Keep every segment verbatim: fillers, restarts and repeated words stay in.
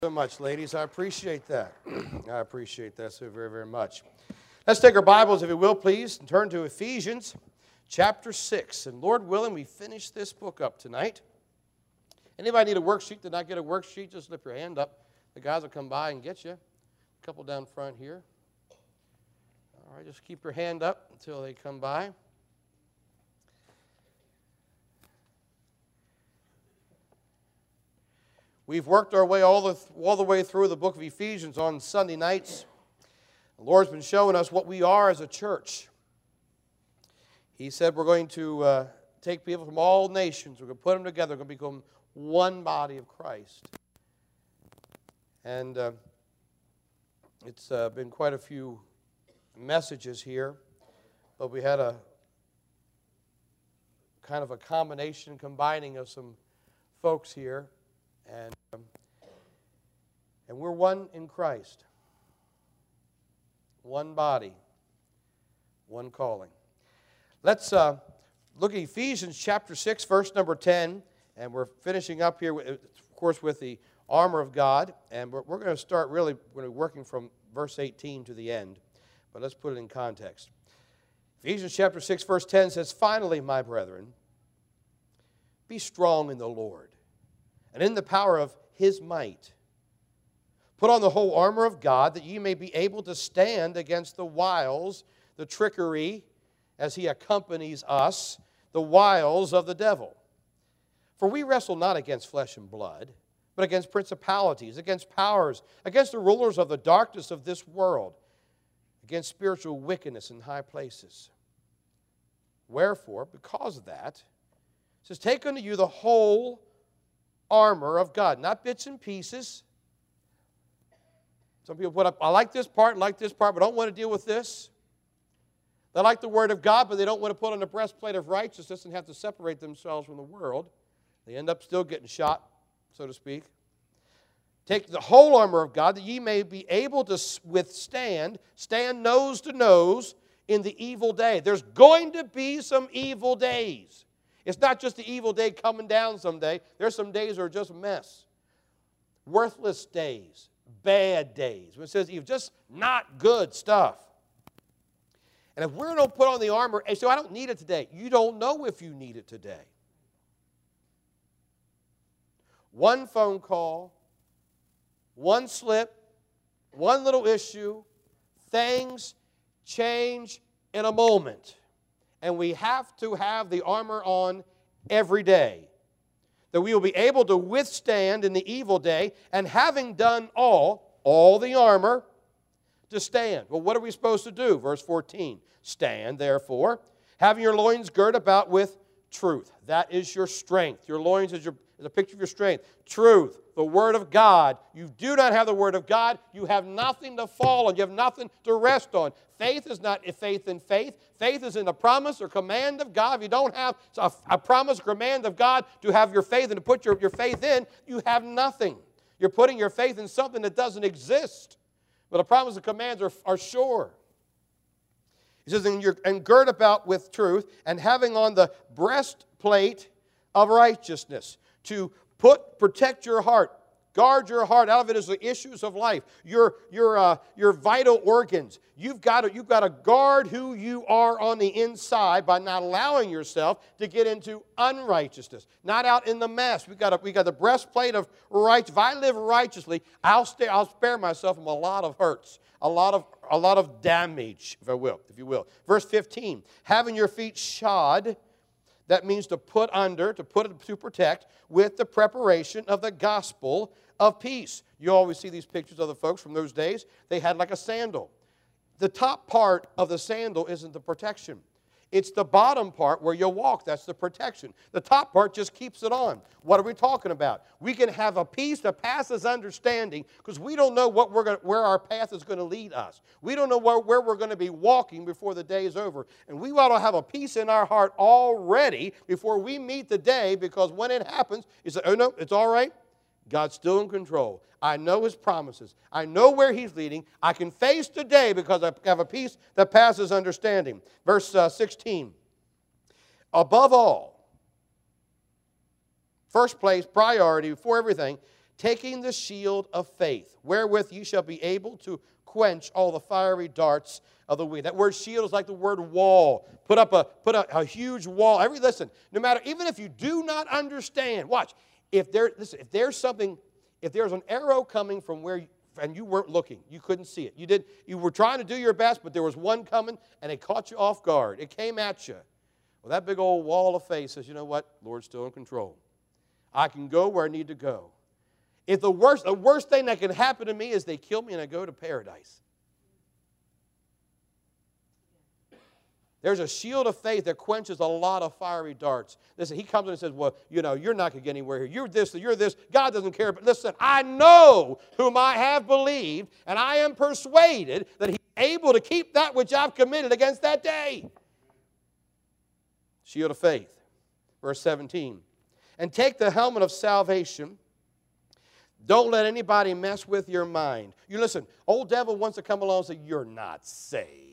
So much, ladies. I appreciate that. I appreciate that so very, very much. Let's take our Bibles, if you will, please, and turn to Ephesians chapter six. And Lord willing, we finish this book up tonight. Anybody need a worksheet? Did not get a worksheet? Just slip your hand up. The guys will come by and get you. A couple down front here. All right, just keep your hand up until they come by. We've worked our way all the, all the way through the book of Ephesians on Sunday nights. The Lord's been showing us what we are as a church. He said we're going to uh, take people from all nations. We're going to put them together. We're going to become one body of Christ. And uh, it's uh, been quite a few messages here. But we had a kind of a combination, combining of some folks here. And, um, and we're one in Christ. One body. One calling. Let's uh, look at Ephesians chapter six, verse number ten. And we're finishing up here, with, of course, with the armor of God. And we're, we're going to start really we're working from verse eighteen to the end. But let's put it in context. Ephesians chapter six, verse ten says, "Finally, my brethren, be strong in the Lord, and in the power of His might. Put on the whole armor of God, that ye may be able to stand against the wiles, the trickery, as he accompanies us, the wiles of the devil. For we wrestle not against flesh and blood, but against principalities, against powers, against the rulers of the darkness of this world, against spiritual wickedness in high places. Wherefore, because of that, it says, take unto you the whole armor of God," not bits and pieces. Some people put up, I like this part, like this part, but I don't want to deal with this. They like the Word of God, but they don't want to put on the breastplate of righteousness and have to separate themselves from the world. They end up still getting shot, so to speak. Take the whole armor of God, that ye may be able to withstand, stand nose to nose in the evil day. There's going to be some evil days. It's not just the evil day coming down someday. There's some days that are just a mess. Worthless days. Bad days. When it says evil, just not good stuff. And if we don't put on the armor, and so I don't need it today. You don't know if you need it today. One phone call, one slip, one little issue, things change in a moment. And we have to have the armor on every day, that we will be able to withstand in the evil day, and having done all, all the armor, to stand. Well, what are we supposed to do? Verse fourteen, "Stand, therefore, having your loins girt about with truth." That is your strength. Your loins is, your, is a picture of your strength. Truth, the Word of God. You do not have the Word of God, you have nothing to fall on. You have nothing to rest on. Faith is not faith in faith. Faith is in the promise or command of God. If you don't have a, a promise or command of God to have your faith and to put your, your faith in, you have nothing. You're putting your faith in something that doesn't exist. But the promise and commands are, are sure. He says, and, you're, and gird about with truth, and having on the breastplate of righteousness, to put, protect your heart. Guard your heart. Out of it is the issues of life. Your, your, uh, your vital organs. You've got to, you've got to guard who you are on the inside by not allowing yourself to get into unrighteousness. Not out in the mess. We've got, a, we got the breastplate of righteousness. If I live righteously, I'll, stay, I'll spare myself from a lot of hurts. A lot of, a lot of damage, if I will, if you will. Verse fifteen, "Having your feet shod," that means to put under, to put to protect, "with the preparation of the gospel of peace." You always see these pictures of the folks from those days. They had like a sandal. The top part of the sandal isn't the protection. It's the bottom part where you walk. That's the protection. The top part just keeps it on. What are we talking about? We can have a peace that passes understanding because we don't know what we're going to, where our path is going to lead us. We don't know where, where we're going to be walking before the day is over. And we ought to have a peace in our heart already before we meet the day, because when it happens, you say, oh no, it's all right. God's still in control. I know His promises. I know where He's leading. I can face today because I have a peace that passes understanding. Verse uh, sixteen. "Above all," first place, priority, before everything, taking the shield of faith, wherewith ye shall be able to quench all the fiery darts of the wicked. That word shield is like the word wall. Put up a put up a huge wall. Every listen, no matter, even if you do not understand, watch. If there listen, if there's something, if there's an arrow coming from where you, and you weren't looking, you couldn't see it. You did. You were trying to do your best, but there was one coming, and it caught you off guard. It came at you. Well, that big old wall of faith says, you know what? Lord's still in control. I can go where I need to go. If the worst, the worst thing that can happen to me is they kill me and I go to paradise. There's a shield of faith that quenches a lot of fiery darts. Listen, he comes in and says, well, you know, you're not going to get anywhere here. You're this, you're this. God doesn't care. But listen, I know whom I have believed, and I am persuaded that he's able to keep that which I've committed against that day. Shield of faith. Verse seventeen. And take the helmet of salvation. Don't let anybody mess with your mind. You listen, old devil wants to come along and say, you're not saved.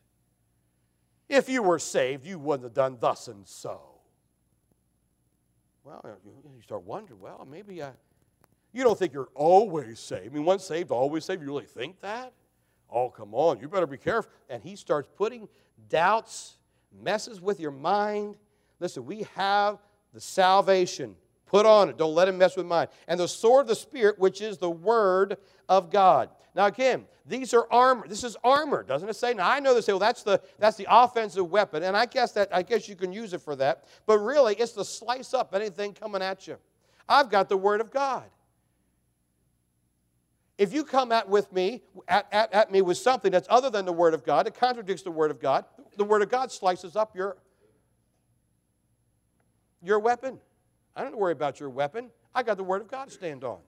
If you were saved, you wouldn't have done thus and so. Well, you start wondering, well, maybe I... You don't think you're always saved. I mean, once saved, always saved. You really think that? Oh, come on, you better be careful. And he starts putting doubts, messes with your mind. Listen, we have the salvation. Put on it. Don't let him mess with mine. And the sword of the Spirit, which is the Word of God. Now again, these are armor. This is armor, doesn't it say? Now I know they say, well, that's the that's the offensive weapon, and I guess that I guess you can use it for that. But really, it's to slice up anything coming at you. I've got the Word of God. If you come at with me at, at, at me with something that's other than the Word of God, it contradicts the Word of God. The Word of God slices up your your weapon. I don't worry about your weapon. I got the Word of God to stand on.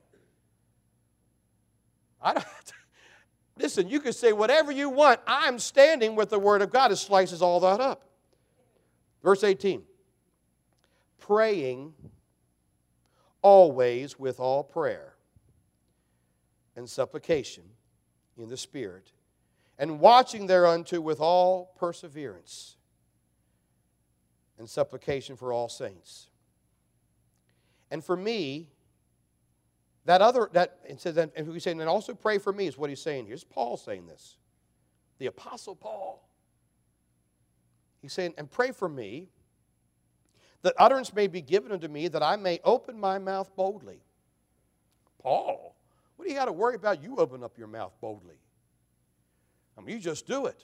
I don't have to. Listen, you can say whatever you want. I'm standing with the Word of God. It slices all that up. Verse eighteen. Praying always with all prayer and supplication in the Spirit, and watching thereunto with all perseverance and supplication for all saints. And for me, that other, that, it says, and we say, and also pray for me is what he's saying here. Here's Paul saying this. The Apostle Paul. He's saying, and pray for me, that utterance may be given unto me, that I may open my mouth boldly. Paul, what do you got to worry about? You open up your mouth boldly. I mean, you just do it.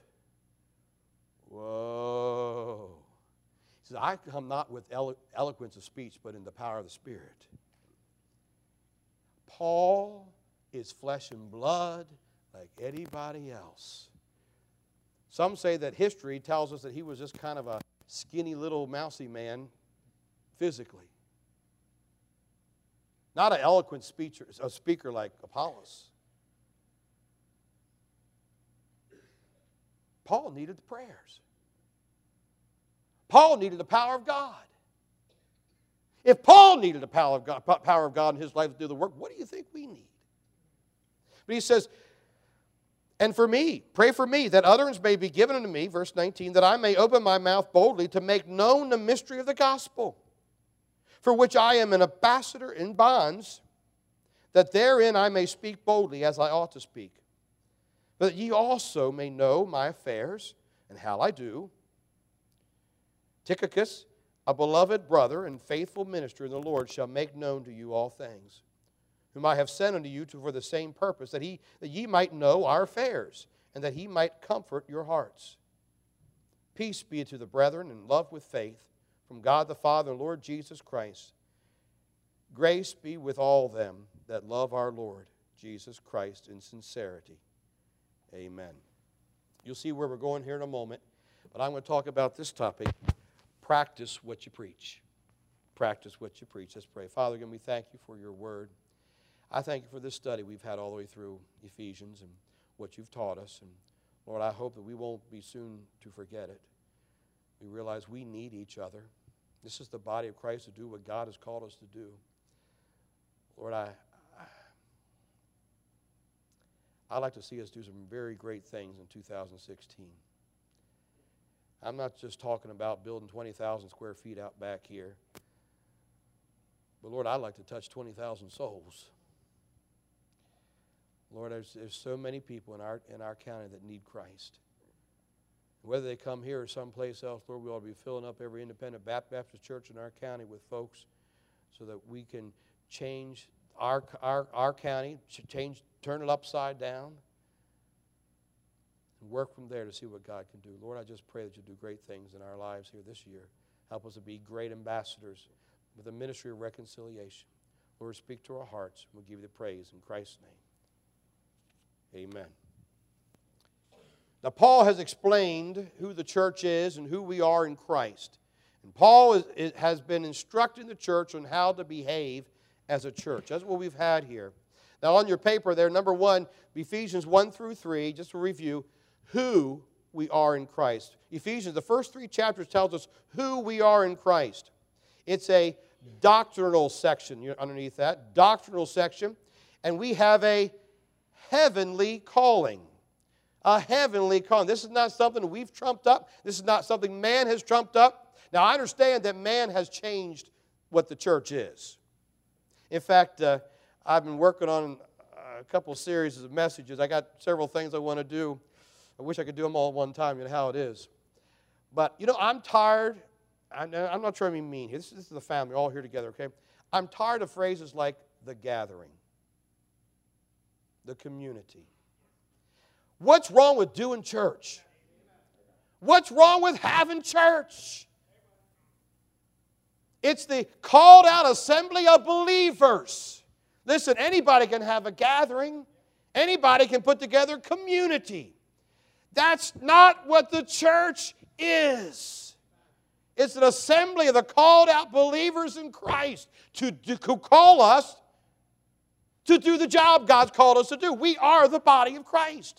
Whoa. He says, I come not with elo- eloquence of speech, but in the power of the Spirit. Paul is flesh and blood like anybody else. Some say that history tells us that he was just kind of a skinny little mousy man physically. Not an eloquent speaker, a speaker like Apollos. Paul needed the prayers. Paul needed the power of God. If Paul needed the power of God, power of God in his life to do the work, what do you think we need? But he says, and for me, pray for me, that utterance may be given unto me, verse nineteen, that I may open my mouth boldly to make known the mystery of the gospel, for which I am an ambassador in bonds, that therein I may speak boldly as I ought to speak. But that ye also may know my affairs and how I do. Tychicus, a beloved brother and faithful minister in the Lord, shall make known to you all things, whom I have sent unto you to, for the same purpose, that, he, that ye might know our affairs, and that he might comfort your hearts. Peace be to the brethren, and love with faith, from God the Father and Lord Jesus Christ. Grace be with all them that love our Lord Jesus Christ in sincerity. Amen. You'll see where we're going here in a moment, but I'm going to talk about this topic. Practice what you preach. Practice what you preach. Let's pray. Father, again, we thank you for your word. I thank you for this study we've had all the way through Ephesians and what you've taught us. And Lord, I hope that we won't be soon to forget it. We realize we need each other. This is the body of Christ to do what God has called us to do. Lord, I, I, I'd like to see us do some very great things in two thousand sixteen. I'm not just talking about building twenty thousand square feet out back here. But Lord, I'd like to touch twenty thousand souls. Lord, there's, there's so many people in our, in our county that need Christ. Whether they come here or someplace else, Lord, we ought to be filling up every independent Baptist church in our county with folks so that we can change our, our, our county, change, turn it upside down, and work from there to see what God can do. Lord, I just pray that you do great things in our lives here this year. Help us to be great ambassadors with a ministry of reconciliation. Lord, speak to our hearts. We'll give you the praise in Christ's name. Amen. Now, Paul has explained who the church is and who we are in Christ. And Paul is, is, has been instructing the church on how to behave as a church. That's what we've had here. Now, on your paper there, number one, Ephesians one through three, just to review, who we are in Christ. Ephesians, the first three chapters tells us who we are in Christ. It's a doctrinal section underneath that, doctrinal section, and we have a heavenly calling. A heavenly calling. This is not something we've trumped up. This is not something man has trumped up. Now, I understand that man has changed what the church is. In fact, uh, I've been working on a couple of series of messages. I got several things I want to do. I wish I could do them all at one time, you know how it is. But, you know, I'm tired. I'm not trying to be mean here. This is the family, all here together, okay? I'm tired of phrases like the gathering, the community. What's wrong with doing church? What's wrong with having church? It's the called out assembly of believers. Listen, anybody can have a gathering. Anybody can put together community. That's not what the church is. It's an assembly of the called out believers in Christ to, to call us to do the job God's called us to do. We are the body of Christ.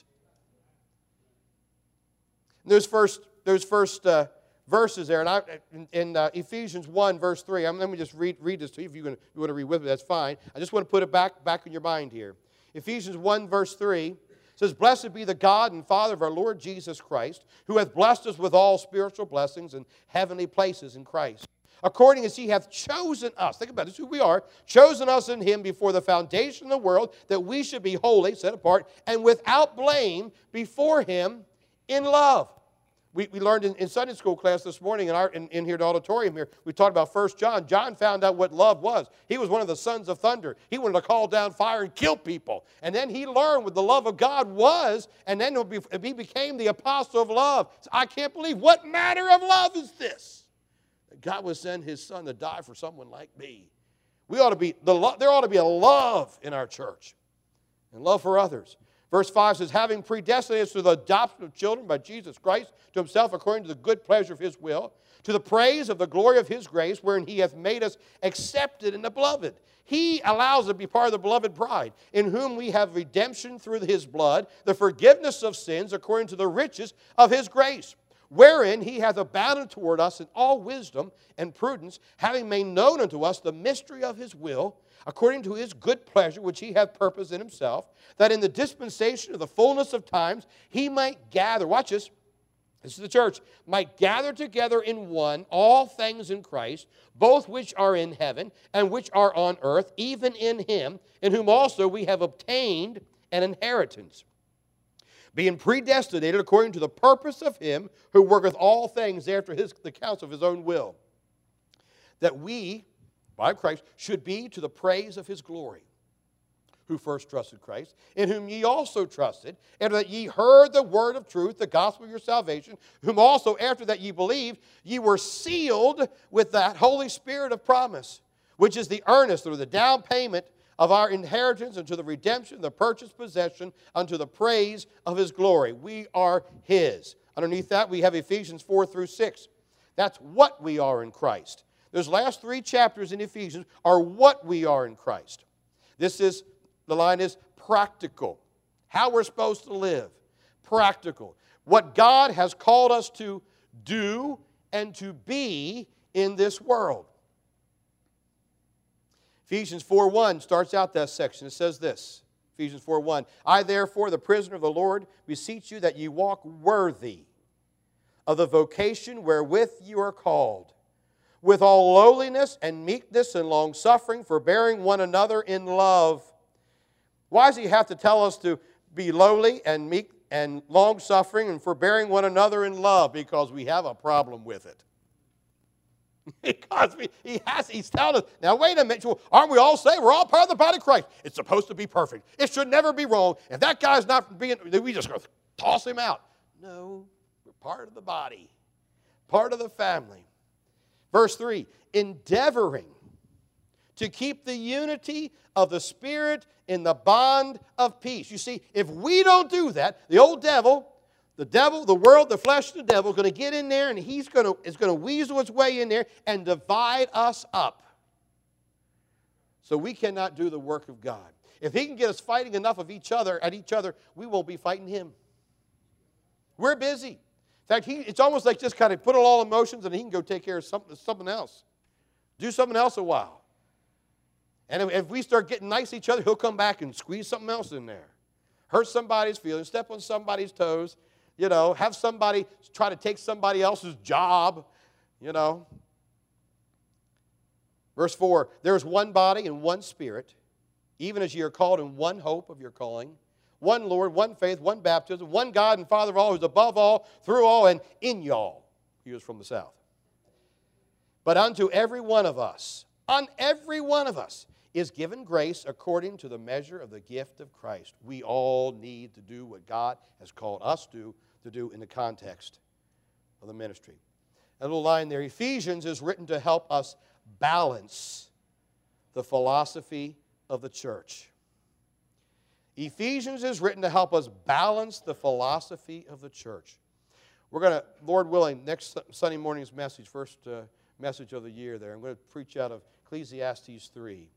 There's first, there's first uh, verses there, and I, in, in uh, Ephesians one, verse three. I'm, let me just read, read this to you. If you, can, you want to read with me, that's fine. I just want to put it back, back in your mind here. Ephesians one, verse three says, "Blessed be the God and Father of our Lord Jesus Christ, who hath blessed us with all spiritual blessings in heavenly places in Christ, according as he hath chosen us." Think about this, who we are. "Chosen us in him before the foundation of the world, that we should be holy," set apart, "and without blame before him in love." We, we learned in, in Sunday school class this morning in, our, in, in here at the auditorium here, we talked about First John. John found out what love was. He was one of the sons of thunder. He wanted to call down fire and kill people. And then he learned what the love of God was, and then he became the apostle of love. So I can't believe, what manner of love is this? That God would send his son to die for someone like me. We ought to be, the lo- there ought to be a love in our church and love for others. Verse five says, "Having predestinated us to the adoption of children by Jesus Christ to himself according to the good pleasure of his will, to the praise of the glory of his grace, wherein he hath made us accepted in the beloved." He allows us to be part of the beloved bride, in whom we have redemption through his blood, the forgiveness of sins according to the riches of his grace, wherein he hath abounded toward us in all wisdom and prudence, having made known unto us the mystery of his will, according to his good pleasure, which he hath purposed in himself, that in the dispensation of the fullness of times he might gather," watch this, this is the church, "might gather together in one all things in Christ, both which are in heaven and which are on earth, even in him, in whom also we have obtained an inheritance, being predestinated according to the purpose of him who worketh all things after his, the counsel of his own will, that we, by Christ, should be to the praise of his glory, who first trusted Christ, in whom ye also trusted, after that ye heard the word of truth, the gospel of your salvation, whom also after that ye believed, ye were sealed with that Holy Spirit of promise, which is the earnest or the down payment of our inheritance unto the redemption, the purchased possession, unto the praise of his glory. We are his. Underneath that, we have Ephesians four through six. That's what we are in Christ. Those last three chapters in Ephesians are what we are in Christ. This is, the line is practical. How we're supposed to live. Practical. What God has called us to do and to be in this world. Ephesians four one starts out that section. It says this, Ephesians four one, "I therefore, the prisoner of the Lord, beseech you that ye walk worthy of the vocation wherewith you are called, with all lowliness and meekness and longsuffering, forbearing one another in love, Why does he have to tell us to be lowly and meek and long-suffering and forbearing one another in love? Because we have a problem with it. Because we, he has, he's telling us, now wait a minute, aren't we all saved? We're all part of the body of Christ. It's supposed to be perfect. It should never be wrong. If that guy's not being, we just go toss him out. No, we're part of the body, part of the family. Verse three, endeavoring to keep the unity of the Spirit in the bond of peace. You see, if we don't do that, the old devil, the devil, the world, the flesh, the devil, is going to get in there and he's going to, is going to weasel his way in there and divide us up. So we cannot do the work of God. If he can get us fighting enough of each other at each other, we won't be fighting him. We're busy. In fact, he, it's almost like just kind of put all emotions and he can go take care of something, something else. Do something else a while. And if, if we start getting nice to each other, he'll come back and squeeze something else in there. Hurt somebody's feelings, step on somebody's toes. You know, have somebody try to take somebody else's job, you know. Verse four, there is one body and one Spirit, even as ye are called in one hope of your calling, one Lord, one faith, one baptism, one God and Father of all, who is above all, through all, and in y'all. He was from the south. But unto every one of us, on every one of us, is given grace according to the measure of the gift of Christ. We all need to do what God has called us to, to do in the context of the ministry. A little line there, Ephesians is written to help us balance the philosophy of the church. Ephesians is written to help us balance the philosophy of the church. We're going to, Lord willing, next Sunday morning's message, first uh, message of the year there, I'm going to preach out of Ecclesiastes three.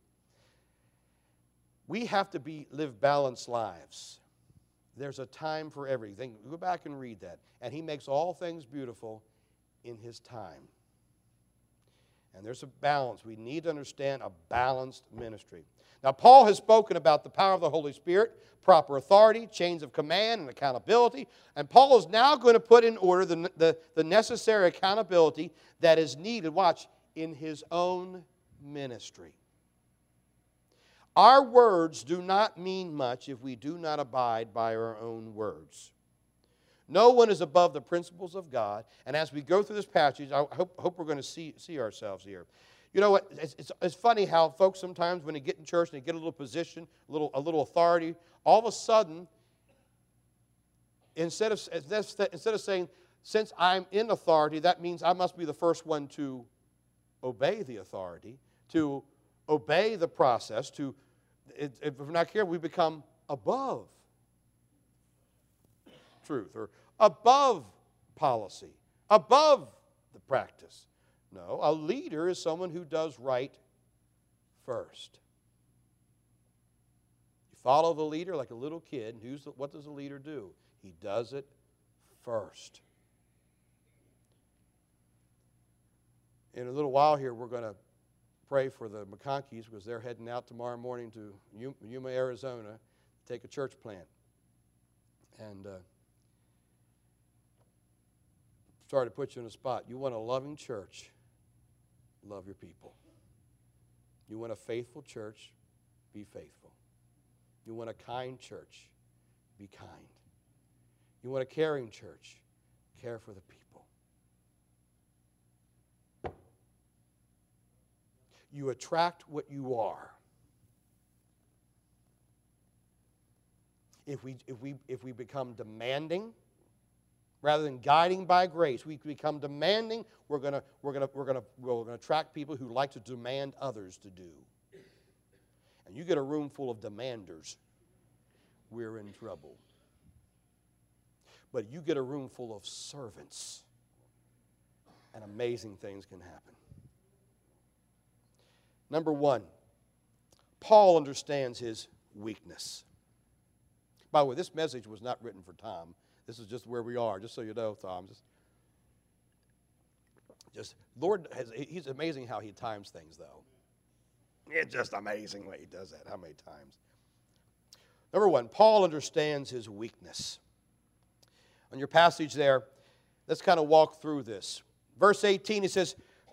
We have to be live balanced lives. There's a time for everything. Go back and read that. And he makes all things beautiful in his time. And there's a balance. We need to understand a balanced ministry. Now, Paul has spoken about the power of the Holy Spirit, proper authority, chains of command, and accountability. And Paul is now going to put in order the, the, the necessary accountability that is needed, watch, in his own ministry. Our words do not mean much if we do not abide by our own words. No one is above the principles of God. And as we go through this passage, I hope, hope we're going to see, see ourselves here. You know what? It's, it's, it's funny how folks sometimes when they get in church and they get a little position, a little, a little authority, all of a sudden, instead of, instead of saying, since I'm in authority, that means I must be the first one to obey the authority, to obey the process, to, if we're not careful, we become above truth or above policy, above the practice. No, a leader is someone who does right first. You follow the leader like a little kid. Who's the, what does the leader do? He does it first. In a little while here, we're going to pray for the McConkeys because they're heading out tomorrow morning to Yuma, Arizona to take a church plant. And uh, sorry to put you on the spot. You want a loving church, love your people. You want a faithful church, be faithful. You want a kind church, be kind. You want a caring church, care for the people. You attract what you are. If we, if we, if we become demanding, rather than guiding by grace, we become demanding, we're going to we're going to we're going to we're going to attract people who like to demand others to do. And you get a room full of demanders, we're in trouble. But you get a room full of servants, and amazing things can happen. Number one, Paul understands his weakness. By the way, this message was not written for Tom. This is just where we are, just so you know, Tom. Just, just Lord, has, he's amazing how he times things, though. It's just amazing way he does that, how many times. Number one, Paul understands his weakness. On your passage there, let's kind of walk through this. Verse eighteen, he says,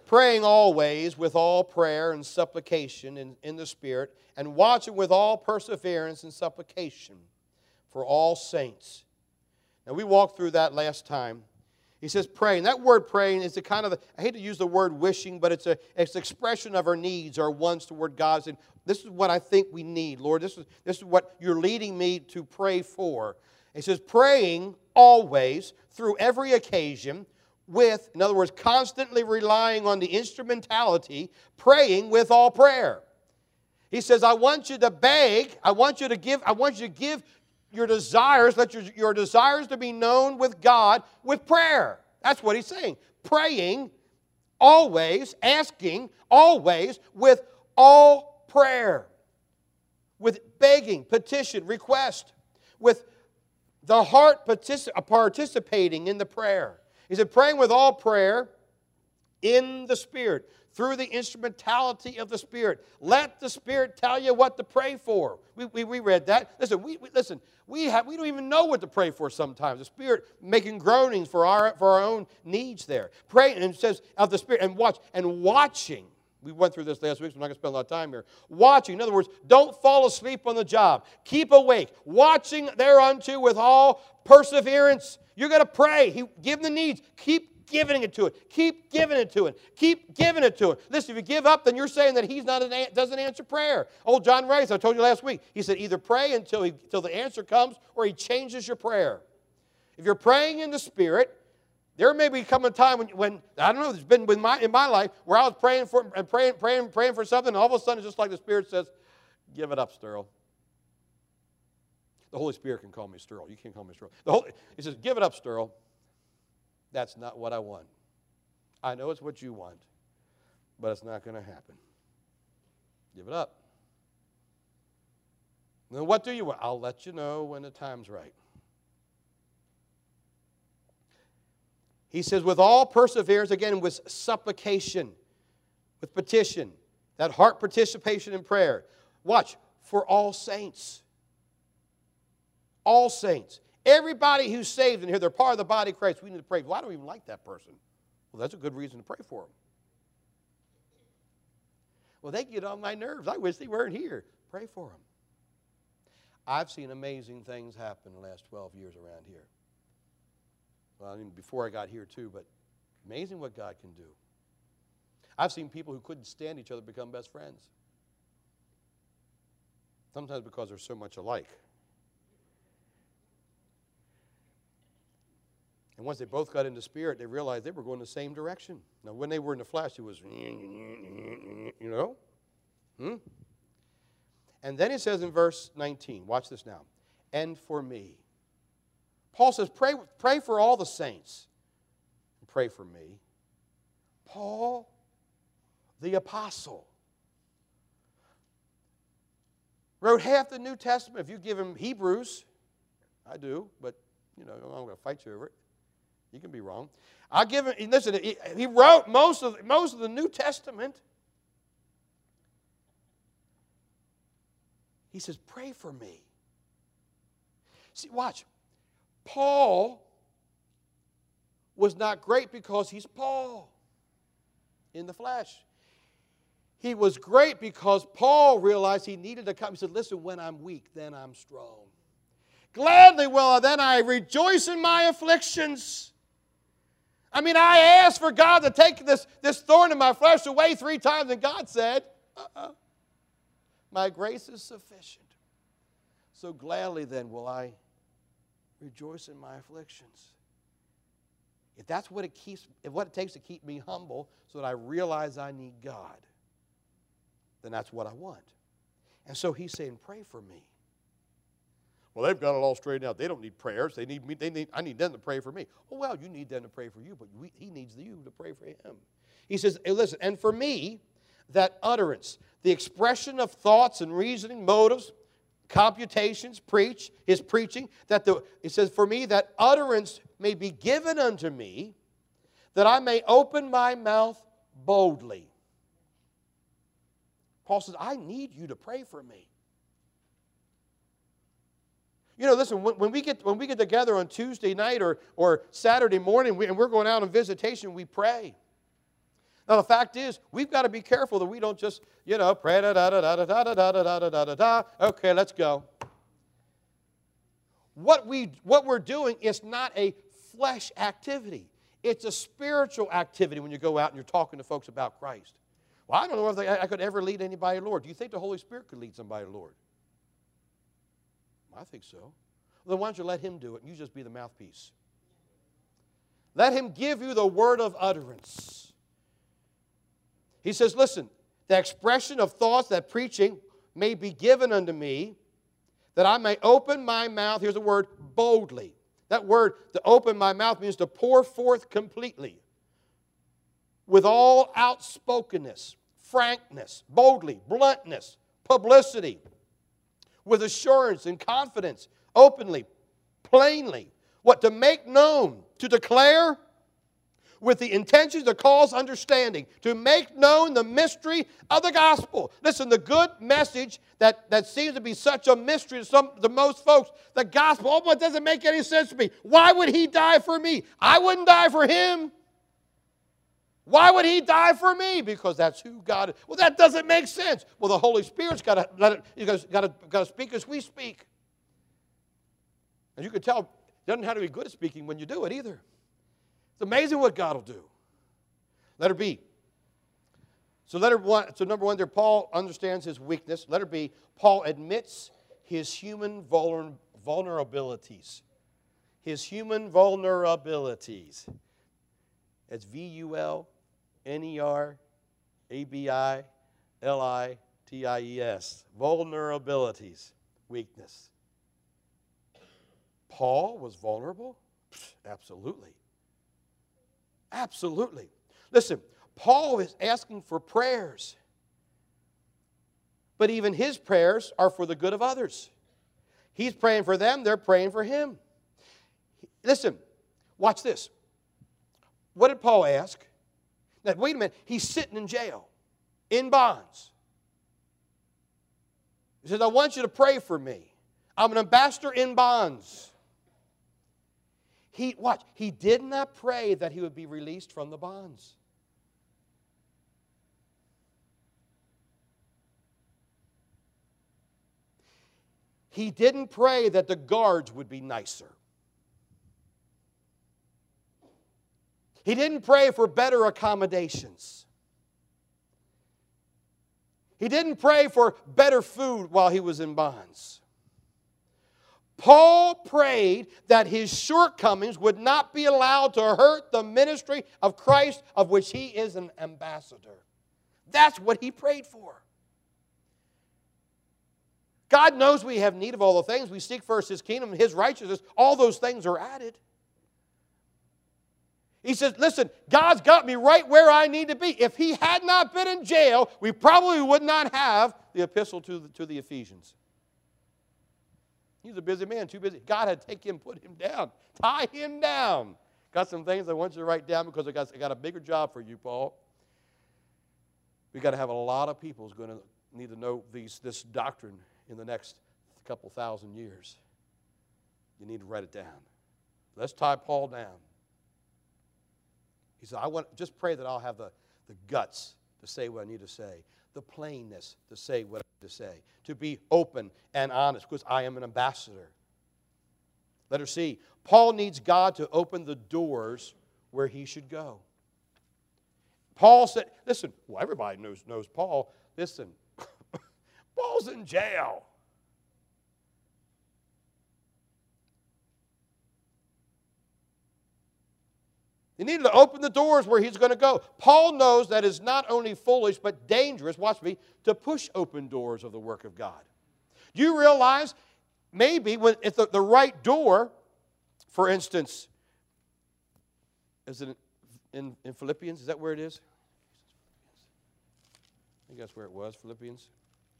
praying always with all prayer and supplication in, in the Spirit, and watching with all perseverance and supplication for all saints. Now, we walked through that last time. He says praying. That word praying is a kind of, a, I hate to use the word wishing, but it's, a, it's an expression of our needs, our wants toward God. And this is what I think we need, Lord. This is, this is what you're leading me to pray for. He says praying always, through every occasion, with, in other words, constantly relying on the instrumentality, praying with all prayer. He says, I want you to beg, I want you to give, I want you to give your desires, let your, your desires to be known with God with prayer. That's what he's saying. Praying always, asking always with all prayer. With begging, petition, request. With the heart particip- participating in the prayer. He said, praying with all prayer in the Spirit, through the instrumentality of the Spirit. Let the Spirit tell you what to pray for. We, we, we read that. Listen, we, we, listen we, have, we don't even know what to pray for sometimes. The Spirit making groanings for our, for our own needs there. Praying, and it says, of the Spirit, and watch, and watching. We went through this last week, so I'm not going to spend a lot of time here. Watching, in other words, don't fall asleep on the job. Keep awake. Watching thereunto with all perseverance. You're going to pray. He, give the needs. Keep giving it to it. Keep giving it to it. Keep giving it to it. Listen, if you give up, then you're saying that He's not an, doesn't answer prayer. Old John Rice, I told you last week, he said either pray until, he, until the answer comes or He changes your prayer. If you're praying in the Spirit, there may be come a time when, when I don't know, there's been with my, in my life where I was praying for and praying, praying, praying for something, and all of a sudden it's just like the Spirit says, give it up, Sterl. The Holy Spirit can call me Sterl. You can't call me Sterl. The Holy, he says, give it up, Sterl. That's not what I want. I know it's what you want, but it's not going to happen. Give it up. Then what do you want? I'll let you know when the time's right. He says, with all perseverance, again, with supplication, with petition, that heart participation in prayer. Watch, for all saints. All saints. Everybody who's saved in here, they're part of the body of Christ. We need to pray. Well, I don't even like that person. Well, that's a good reason to pray for them. Well, they get on my nerves. I wish they weren't here. Pray for them. I've seen amazing things happen in the last twelve years around here. Well, I mean, before I got here too, but amazing what God can do. I've seen people who couldn't stand each other become best friends. Sometimes because they're so much alike. And once they both got into spirit, they realized they were going the same direction. Now, when they were in the flesh, it was, you know. Hmm? And then it says in verse nineteen, watch this now, and for me. Paul says, pray, pray for all the saints. Pray for me. Paul, the apostle, wrote half the New Testament. If you give him Hebrews, I do, but, you know, I'm going to fight you over it. You can be wrong. I'll give him, listen, he, he wrote most of, most of the New Testament. He says, pray for me. See, watch. Paul was not great because he's Paul in the flesh. He was great because Paul realized he needed to come. He said, listen, when I'm weak, then I'm strong. Gladly will I, then I rejoice in my afflictions. I mean, I asked for God to take this, this thorn in my flesh away three times, and God said, uh-uh, my grace is sufficient. So gladly then will I rejoice in my afflictions. If that's what it keeps, if what it takes to keep me humble so that I realize I need God, then that's what I want. And so he's saying, pray for me. Well, they've got it all straightened out. They don't need prayers. They need me. They need. I need them to pray for me. Oh, well, you need them to pray for you, but we, he needs you to pray for him. He says, hey, listen, and for me, that utterance, the expression of thoughts and reasoning, motives, computations, preach, his preaching, that the, it says, for me, that utterance may be given unto me, that I may open my mouth boldly. Paul says, I need you to pray for me. You know, listen, when, when, we, get, when we get together on Tuesday night or, or Saturday morning we, and we're going out on visitation, we pray. Now, the fact is, we've got to be careful that we don't just, you know, pray da da da da da da da da da da da da. Okay, let's go. What, we, what we're doing is not a flesh activity. It's a spiritual activity when you go out and you're talking to folks about Christ. Well, I don't know if I could ever lead anybody to the Lord. Do you think the Holy Spirit could lead somebody to the Lord? I think so. Well, then why don't you let Him do it and you just be the mouthpiece? Let Him give you the word of utterance. He says, listen, the expression of thoughts, that preaching may be given unto me, that I may open my mouth, here's the word, boldly. That word, to open my mouth, means to pour forth completely. With all outspokenness, frankness, boldly, bluntness, publicity, with assurance and confidence, openly, plainly. What? To make known, to declare, with the intention to cause understanding, to make known the mystery of the gospel. Listen, the good message that, that seems to be such a mystery to some to most folks, the gospel, oh, it doesn't make any sense to me. Why would He die for me? I wouldn't die for Him. Why would He die for me? Because that's who God is. Well, that doesn't make sense. Well, the Holy Spirit's got to let it, He's got to, got to speak as we speak. And you can tell, it doesn't have to be good at speaking when you do it either. It's amazing what God will do. Letter B. So letter one, so number one there, Paul understands his weakness. Letter B, Paul admits his human vulner, vulnerabilities. His human vulnerabilities. That's V U L N E R A B I L I T I E S. Vulnerabilities. Weakness. Paul was vulnerable? Absolutely. Absolutely. Listen, Paul is asking for prayers. But even his prayers are for the good of others. He's praying for them, they're praying for him. Listen, watch this. What did Paul ask? Now, wait a minute, he's sitting in jail, in bonds. He says, I want you to pray for me. I'm an ambassador in bonds. He, watch, he did not pray that he would be released from the bonds. He didn't pray that the guards would be nicer. He didn't pray for better accommodations. He didn't pray for better food while he was in bonds. Paul prayed that his shortcomings would not be allowed to hurt the ministry of Christ, of which he is an ambassador. That's what he prayed for. God knows we have need of all the things. We seek first His kingdom and His righteousness. All those things are added. He says, listen, God's got me right where I need to be. If He had not been in jail, we probably would not have the epistle to the, to the Ephesians. He's a busy man, too busy. God had to take him, put him down, tie him down. Got some things I want you to write down because I got, I got a bigger job for you, Paul. We've got to have a lot of people who's going to need to know these, this doctrine in the next couple thousand years. You need to write it down. Let's tie Paul down. He said, I want, just pray that I'll have the, the guts to say what I need to say, the plainness to say what I need to say, to be open and honest, because I am an ambassador. Letter C, Paul needs God to open the doors where he should go. Paul said, listen, well, everybody knows, knows Paul. Listen, Paul's in jail. He needed to open the doors where he's going to go. Paul knows that it's not only foolish but dangerous, watch me, to push open doors of the work of God. Do you realize maybe when if the, the right door, for instance, is it in, in Philippians? Is that where it is? I think that's where it was, Philippians.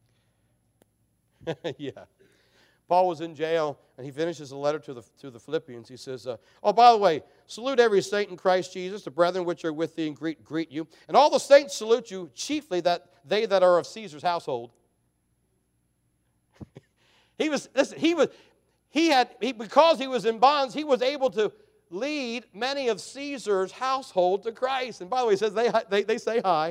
Yeah. Paul was in jail, and he finishes a letter to the, to the Philippians. He says, uh, oh, by the way, salute every saint in Christ Jesus, the brethren which are with thee, and greet, greet you. And all the saints salute you, chiefly that they that are of Caesar's household. he was, listen, he was, he had, he, because he was in bonds, he was able to lead many of Caesar's household to Christ. And by the way, he says they, they, they say hi.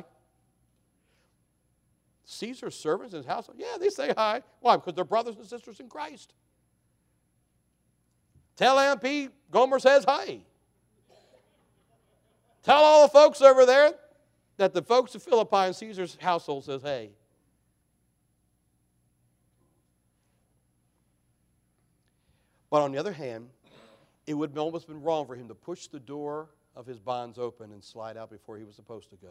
Caesar's servants in his household? Yeah, they say hi. Why? Because they're brothers and sisters in Christ. Tell M P Gomer says hi. Tell all the folks over there that the folks of Philippi in Caesar's household says hey. But on the other hand, it would have almost been wrong for him to push the door of his bonds open and slide out before he was supposed to go.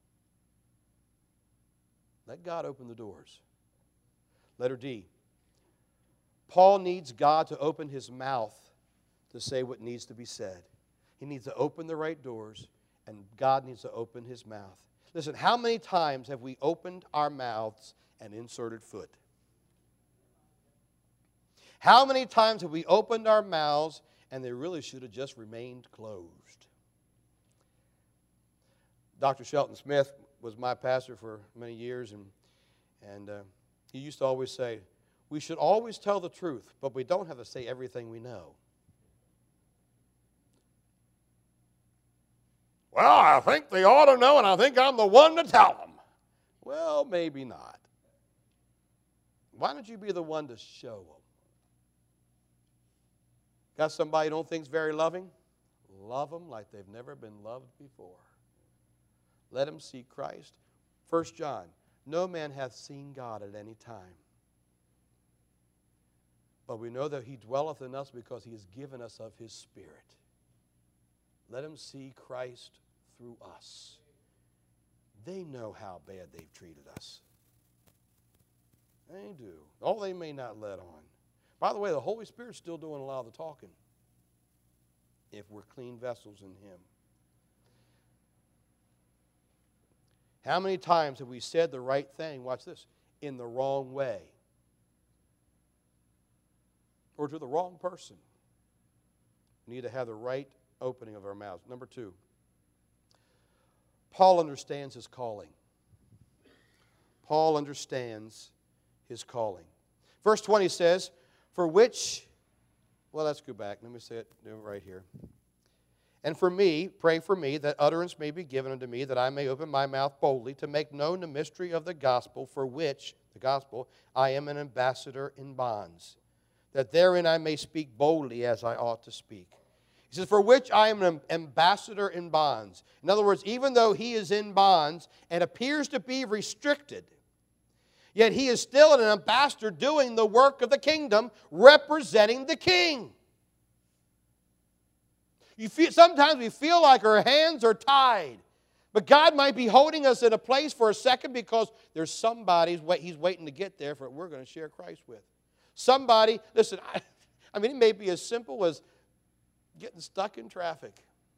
Let God open the doors. Letter D. Paul needs God to open his mouth to say what needs to be said. He needs to open the right doors, and God needs to open his mouth. Listen, how many times have we opened our mouths and inserted foot? How many times have we opened our mouths and they really should have just remained closed? Doctor Shelton Smith was my pastor for many years, and, and uh, he used to always say, we should always tell the truth, but we don't have to say everything we know. Well, I think they ought to know, and I think I'm the one to tell them. Well, maybe not. Why don't you be the one to show them? Got somebody you don't think is very loving? Love them like they've never been loved before. Let them see Christ. First John, no man hath seen God at any time. But we know that he dwelleth in us because he has given us of his Spirit. Let them see Christ through us. They know how bad they've treated us. They do. Oh, they may not let on. By the way, the Holy Spirit's still doing a lot of the talking if we're clean vessels in him. How many times have we said the right thing, watch this, in the wrong way? Or to the wrong person? We need to have the right opening of our mouths. Number two, Paul understands his calling. Paul understands his calling. Verse twenty says, for which, well, let's go back. Let me say it right here. And for me, pray for me, that utterance may be given unto me, that I may open my mouth boldly to make known the mystery of the gospel, for which, the gospel, I am an ambassador in bonds, that therein I may speak boldly as I ought to speak. He says, for which I am an ambassador in bonds. In other words, even though he is in bonds and appears to be restricted, yet he is still an ambassador doing the work of the kingdom, representing the king. You feel, sometimes we feel like our hands are tied. But God might be holding us in a place for a second because there's somebody he's waiting to get there for we're going to share Christ with. Somebody, listen, I, I mean, it may be as simple as getting stuck in traffic.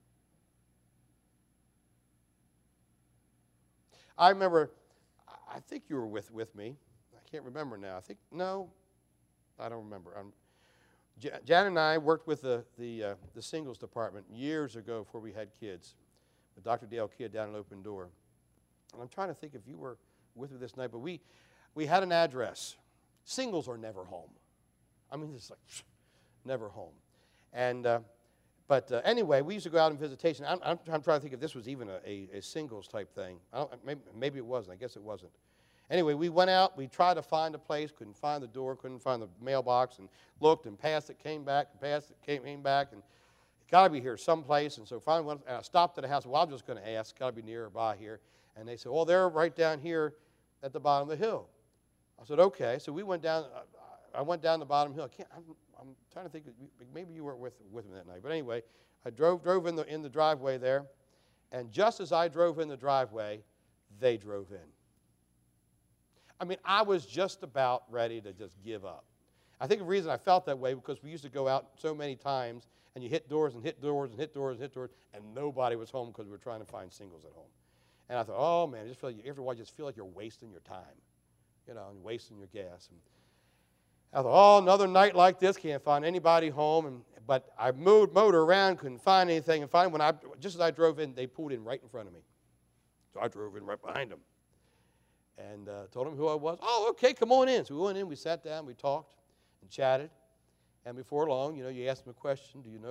I remember, I think you were with, with me. I can't remember now. I think, no, I don't remember. I'm, Jan and I worked with the, the, uh, the singles department years ago before we had kids, with Doctor Dale Kidd down at Open Door. And I'm trying to think if you were with me this night, but we, we had an address. Singles are never home. I mean, it's like, never home. And, uh, but uh, anyway, we used to go out on visitation. I'm, I'm, I'm trying to think if this was even a, a, a singles type thing. I don't, maybe, maybe it wasn't. I guess it wasn't. Anyway, we went out, we tried to find a place, couldn't find the door, couldn't find the mailbox, and looked and passed it, came back, and passed it, came, came back, and it's got to be here someplace. And so finally, went, and I stopped at a house. Well, I'm just going to ask, got to be nearby here. And they said, well, they're right down here at the bottom of the hill. I said, okay. So we went down, I went down the bottom hill. I can't, I'm, I'm trying to think, maybe you weren't with, with me that night. But anyway, I drove, drove in, the, in the driveway there, and just as I drove in the driveway, they drove in. I mean, I was just about ready to just give up. I think the reason I felt that way because we used to go out so many times and you hit doors and hit doors and hit doors and hit doors and nobody was home because we were trying to find singles at home. And I thought, oh man, I just feel like you, after a while you just feel like you're wasting your time, you know, and wasting your gas. And I thought, oh, another night like this, can't find anybody home. And but I moved, mowed around, couldn't find anything. And finally, when I just as I drove in, they pulled in right in front of me. So I drove in right behind them. And uh, told him who I was. Oh, okay, come on in. So we went in, we sat down, we talked and chatted. And before long, you know, you ask them a question. Do you know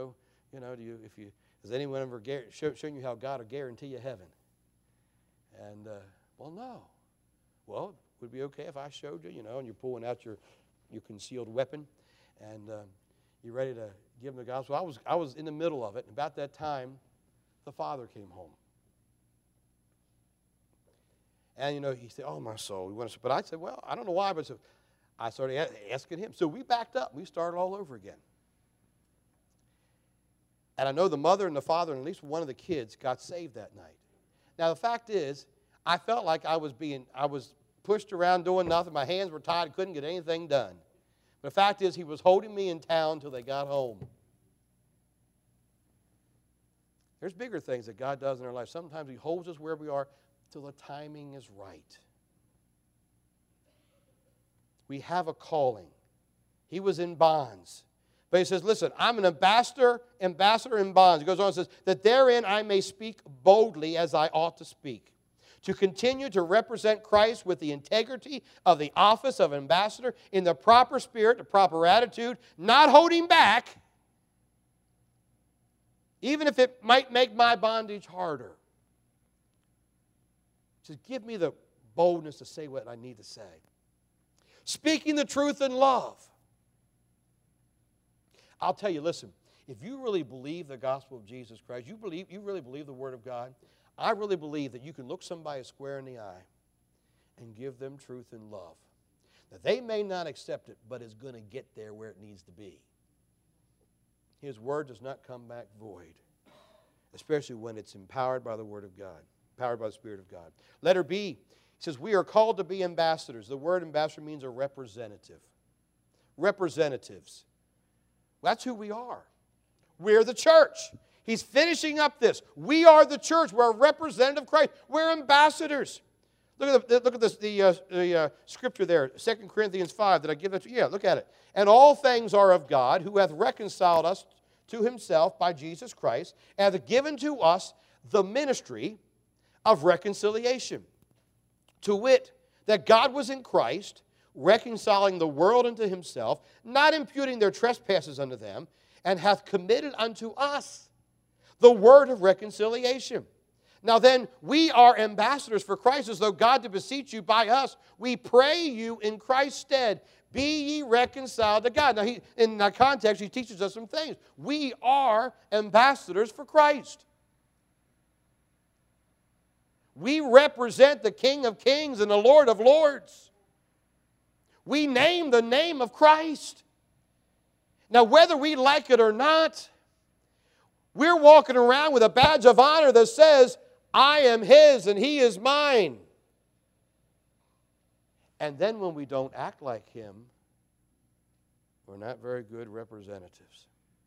You know, do you, if you, has anyone ever gar- show, shown you how God will guarantee you heaven? And, uh, well, no. Well, would it be okay if I showed you, you know, and you're pulling out your, your concealed weapon, and uh, you're ready to give them the gospel. I was, I was in the middle of it, and about that time, the father came home. And, you know, he said, oh, my soul. We want to, but I said, well, I don't know why, but so I started asking him. So we backed up. We started all over again. And I know the mother and the father and at least one of the kids got saved that night. Now, the fact is, I felt like I was being, I was pushed around doing nothing. My hands were tied. I couldn't get anything done. But the fact is, he was holding me in town until they got home. There's bigger things that God does in our life. Sometimes he holds us where we are till the timing is right. We have a calling. He was in bonds. But he says, listen, I'm an ambassador, ambassador in bonds. He goes on and says, that therein I may speak boldly as I ought to speak. To continue to represent Christ with the integrity of the office of ambassador in the proper spirit, the proper attitude, not holding back, even if it might make my bondage harder. He says, give me the boldness to say what I need to say. Speaking the truth in love. I'll tell you, listen, if you really believe the gospel of Jesus Christ, you believe, you really believe the Word of God, I really believe that you can look somebody square in the eye and give them truth in love. Now, they may not accept it, but it's going to get there where it needs to be. His Word does not come back void, especially when it's empowered by the Word of God, empowered by the Spirit of God. Letter B, he says, we are called to be ambassadors. The word ambassador means a representative. Representatives. That's who we are. We're the church. He's finishing up this. We are the church. We're a representative of Christ. We're ambassadors. Look at, the, look at this, the, uh, the uh, scripture there, Second Corinthians five. Did I give that to you? Yeah, look at it. And all things are of God, who hath reconciled us to himself by Jesus Christ, and hath given to us the ministry of reconciliation. To wit, that God was in Christ, reconciling the world unto himself, not imputing their trespasses unto them, and hath committed unto us the word of reconciliation. Now then, we are ambassadors for Christ, as though God did beseech you by us. We pray you in Christ's stead, be ye reconciled to God. Now, he, in that context, he teaches us some things. We are ambassadors for Christ. We represent the King of Kings and the Lord of Lords. We name the name of Christ. Now, whether we like it or not, we're walking around with a badge of honor that says, I am his and he is mine. And then when we don't act like him, we're not very good representatives.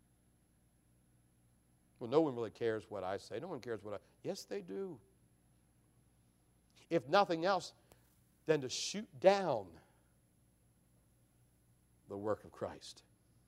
Well, no one really cares what I say. No one cares what I... Yes, they do. If nothing else, than to shoot down the work of Christ.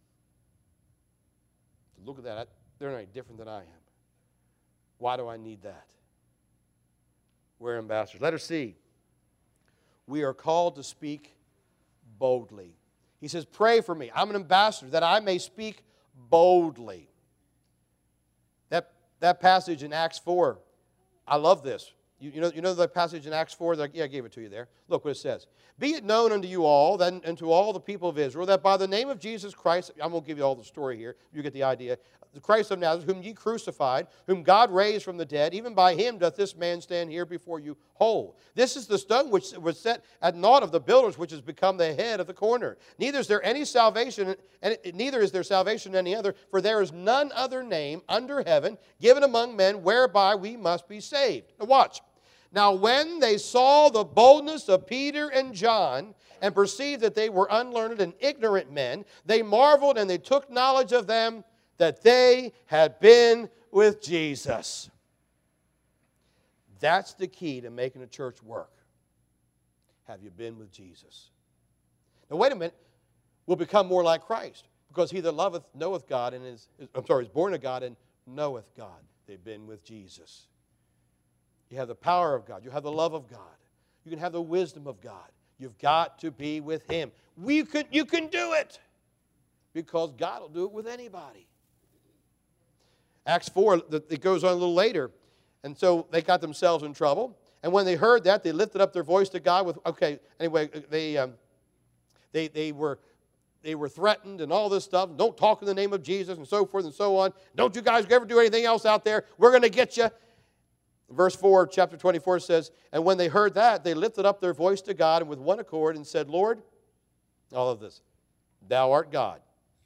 Look at that. They're not any different than I am. Why do I need that? We're ambassadors. Letter C. We are called to speak boldly. He says, pray for me. I'm an ambassador that I may speak boldly. That, that passage in Acts four, I love this. You, you know, you know the passage in Acts four? That, yeah, I gave it to you there. Look what it says. Be it known unto you all, then, and to all the people of Israel, that by the name of Jesus Christ, I won't give you all the story here, you get the idea, the Christ of Nazareth, whom ye crucified, whom God raised from the dead, even by him doth this man stand here before you whole. This is the stone which was set at naught of the builders, which has become the head of the corner. Neither is there any salvation, and neither is there salvation in any other, for there is none other name under heaven given among men whereby we must be saved. Now watch. Now when they saw the boldness of Peter and John, and perceived that they were unlearned and ignorant men, they marveled, and they took knowledge of them that they had been with Jesus. That's the key to making a church work. Have you been with Jesus? Now wait a minute. We'll become more like Christ, because he that loveth knoweth God, and is, I'm sorry, is born of God and knoweth God. They've been with Jesus. You have the power of God. You have the love of God. You can have the wisdom of God. You've got to be with him. We could, you can do it, because God will do it with anybody. Acts four, it goes on a little later. And so they got themselves in trouble. And when they heard that, they lifted up their voice to God with, okay, anyway, they, um, they, they, were, they were threatened and all this stuff. Don't talk in the name of Jesus and so forth and so on. Don't you guys ever do anything else out there. We're going to get you. Verse four, chapter twenty-four says, and when they heard that, they lifted up their voice to God and with one accord and said, Lord, all of this, thou art God,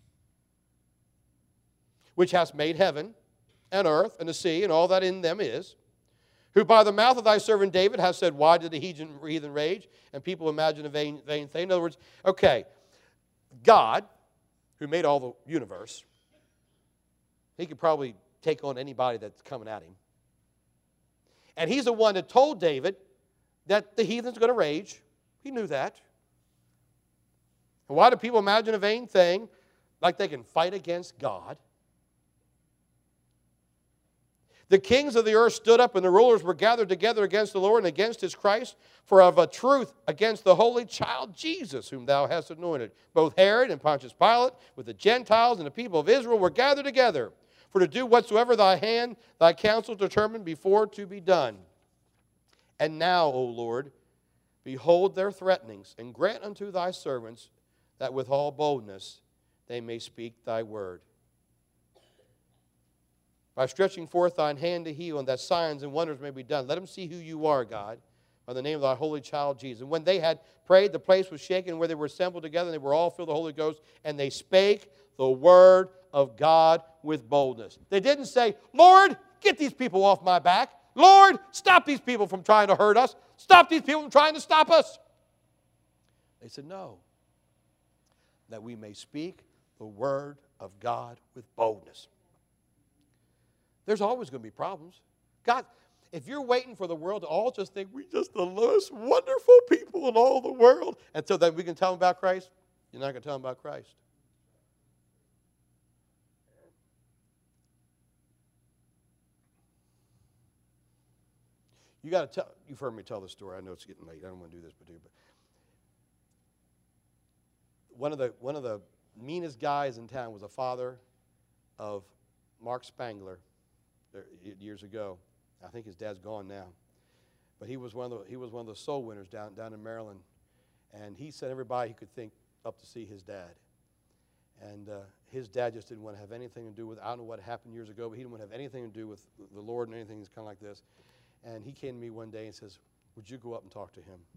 which hast made heaven and earth and the sea and all that in them is, who by the mouth of thy servant David has said, why did the heathen, heathen rage and people imagine a vain, vain thing? In other words, okay, God, who made all the universe, he could probably take on anybody that's coming at him. And he's the one that told David that the heathen's going to rage. He knew that. And why do people imagine a vain thing like they can fight against God? The kings of the earth stood up, and the rulers were gathered together against the Lord and against his Christ, for of a truth against the holy child Jesus, whom thou hast anointed. Both Herod and Pontius Pilate, with the Gentiles and the people of Israel, were gathered together, for to do whatsoever thy hand, thy counsel determined before to be done. And now, O Lord, behold their threatenings, and grant unto thy servants that with all boldness they may speak thy word. By stretching forth thine hand to heal, and that signs and wonders may be done. Let them see who you are, God, by the name of thy holy child Jesus. And when they had prayed, the place was shaken, where they were assembled together, and they were all filled with the Holy Ghost, and they spake the word of God with boldness. They didn't say, Lord, get these people off my back. Lord, stop these people from trying to hurt us. Stop these people from trying to stop us. They said, no, that we may speak the word of God with boldness. There's always going to be problems. God, if you're waiting for the world to all just think we're just the most wonderful people in all the world, until then we can tell them about Christ, you're not going to tell them about Christ. You got to tell, you've heard me tell this story. I know it's getting late. I don't want to do this, but do. But one of the one of the meanest guys in town was a father of Mark Spangler. Years ago. I think his dad's gone now. But he was one of the, he was one of the soul winners down, down in Maryland. And he sent everybody he could think up to see his dad. And uh, his dad just didn't want to have anything to do with, I don't know what happened years ago, but he didn't want to have anything to do with the Lord and anything kind of like this. And he came to me one day and says, would you go up and talk to him?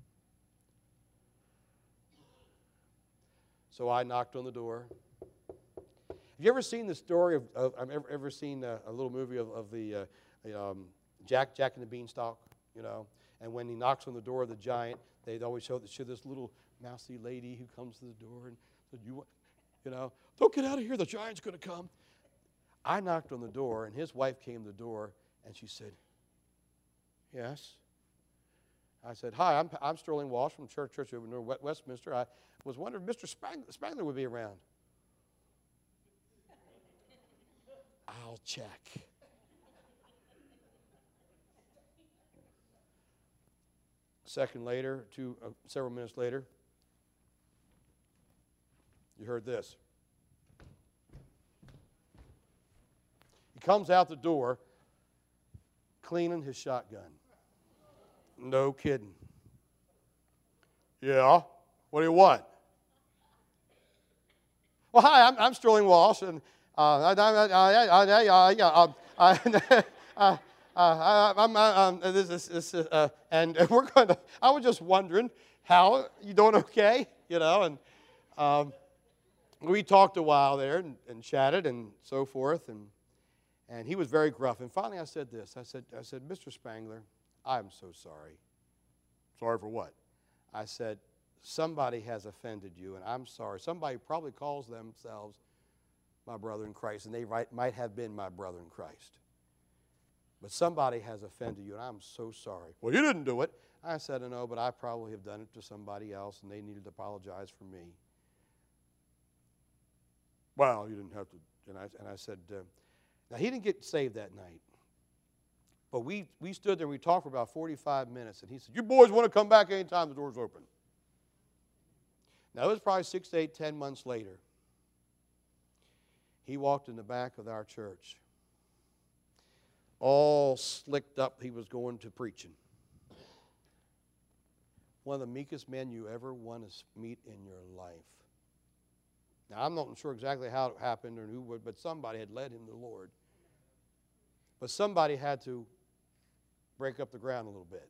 So I knocked on the door. Have you ever seen the story of, of I've ever, ever seen a, a little movie of, of the uh, um, Jack, Jack and the Beanstalk, you know? And when he knocks on the door of the giant, they'd always show, show this little mousy lady who comes to the door and said, you, want, you know, don't get out of here, the giant's going to come. I knocked on the door, and his wife came to the door, and she said, yes. I said, hi, I'm, I'm Sterling Walsh from Church Church over near Westminster. I was wondering if Mister Spangler, Spangler would be around. I'll check. A second later, two, uh, several minutes later, you heard this. He comes out the door cleaning his shotgun. No kidding. Yeah? What do you want? Well, hi, I'm, I'm Sterling Walsh, and Uh, I, I, I, I, I, I, I, I'm, I'm, this is, this is, uh, and we're going to. I was just wondering how you doing, okay? You know, and um, we talked a while there and, and chatted and so forth, and and he was very gruff. And finally, I said this. I said, I said, Mister Spangler, I'm so sorry. Sorry for what? I said, somebody has offended you, and I'm sorry. Somebody probably calls themselves my brother in Christ, and they right, might have been my brother in Christ. But somebody has offended you, and I'm so sorry. Well, you didn't do it. I said, I know, but I probably have done it to somebody else, and they needed to apologize for me. Well, you didn't have to. And I, and I said, uh, now he didn't get saved that night. But we, we stood there and we talked for about forty-five minutes, and he said, you boys want to come back anytime the door's open. Now, it was probably six, eight, ten months later. He walked in the back of our church, all slicked up. He was going to preaching. One of the meekest men you ever want to meet in your life. Now, I'm not sure exactly how it happened or who would, but somebody had led him to the Lord. But somebody had to break up the ground a little bit.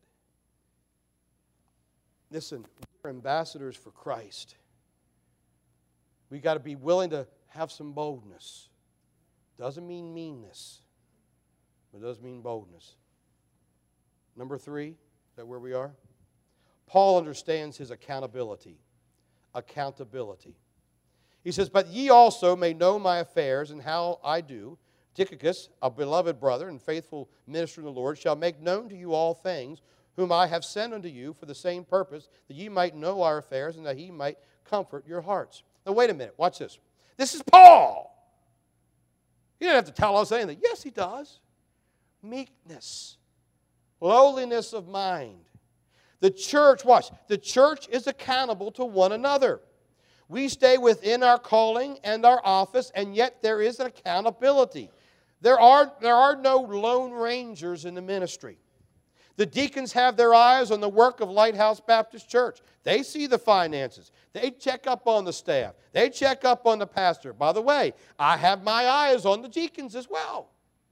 Listen, we're ambassadors for Christ. We got to be willing to have some boldness. Doesn't mean meanness, but it does mean boldness. Number three, is that where we are? Paul understands his accountability. Accountability. He says, but ye also may know my affairs and how I do. Tychicus, a beloved brother and faithful minister in the Lord, shall make known to you all things, whom I have sent unto you for the same purpose, that ye might know our affairs and that he might comfort your hearts. Now wait a minute, watch this. This is Paul. He doesn't have to tell us anything. Yes, he does. Meekness. Lowliness of mind. The church, watch, the church is accountable to one another. We stay within our calling and our office, and yet there is an accountability. There are, there are no lone rangers in the ministry. The deacons have their eyes on the work of Lighthouse Baptist Church. They see the finances. They check up on the staff. They check up on the pastor. By the way, I have my eyes on the deacons as well.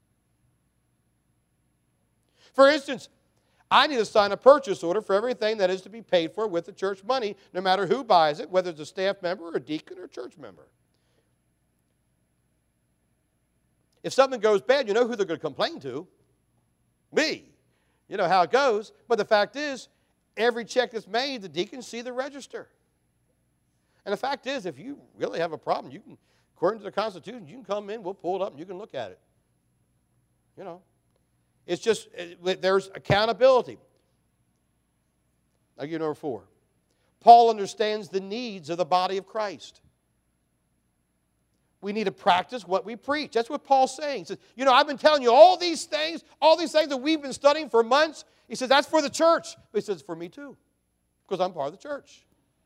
For instance, I need to sign a purchase order for everything that is to be paid for with the church money, no matter who buys it, whether it's a staff member or a deacon or a church member. If something goes bad, you know who they're going to complain to? Me. You know how it goes. But the fact is, every check that's made, the deacons see the register. And the fact is, if you really have a problem, you can, according to the Constitution, you can come in, we'll pull it up, and you can look at it. You know. It's just, there's accountability. I'll give you number four. Paul understands the needs of the body of Christ. We need to practice what we preach. That's what Paul's saying. He says, you know, I've been telling you all these things, all these things that we've been studying for months. He says, that's for the church. But he says, for me too, because I'm part of the church.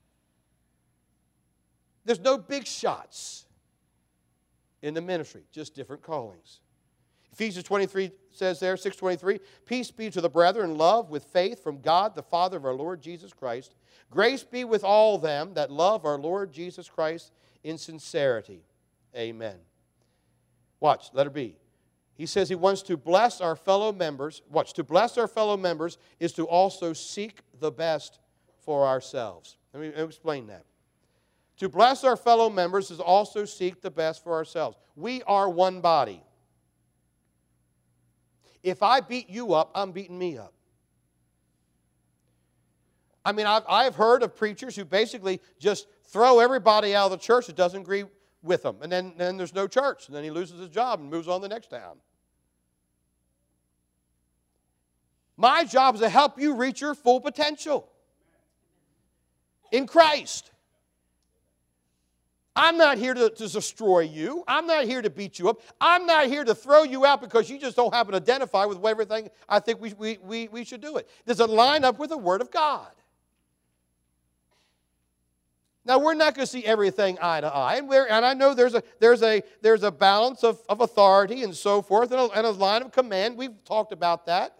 There's no big shots in the ministry, just different callings. Ephesians twenty-three says there, six twenty-three, peace be to the brethren, love with faith from God the Father of our Lord Jesus Christ. Grace be with all them that love our Lord Jesus Christ in sincerity. Amen. Watch, letter B. He says he wants to bless our fellow members. Watch, to bless our fellow members is to also seek the best for ourselves. Let me explain that. To bless our fellow members is also seek the best for ourselves. We are one body. If I beat you up, I'm beating me up. I mean, I've, I've heard of preachers who basically just throw everybody out of the church that doesn't agree with them. And then, then there's no church. And then he loses his job and moves on to the next town. My job is to help you reach your full potential in Christ. I'm not here to, to destroy you. I'm not here to beat you up. I'm not here to throw you out because you just don't happen to identify with everything I think we, we, we, we should do it. Does it line up with the Word of God? Now, we're not going to see everything eye to eye. And, we're, and I know there's a, there's a, there's a balance of, of authority and so forth and a, and a line of command. We've talked about that.